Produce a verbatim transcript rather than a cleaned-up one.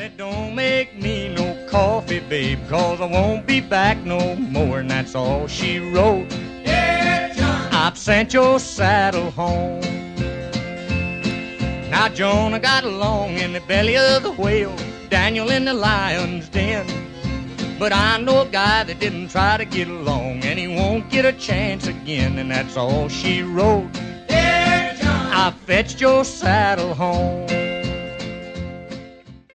Said don't make me no coffee, babe, 'cause I won't be back no more. And that's all she wrote. Dear John, I've sent your saddle home. Now Jonah got along in the belly of the whale, Daniel in the lion's den. But I know a guy that didn't try to get along, and he won't get a chance again. And that's all she wrote. dear John, I fetched your saddle home.